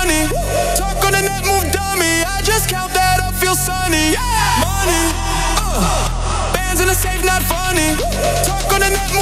money. Talk on the net, move dummy. I just count that up, feel sunny. Yeah. Money, bands in the safe, not funny. Talk on the net,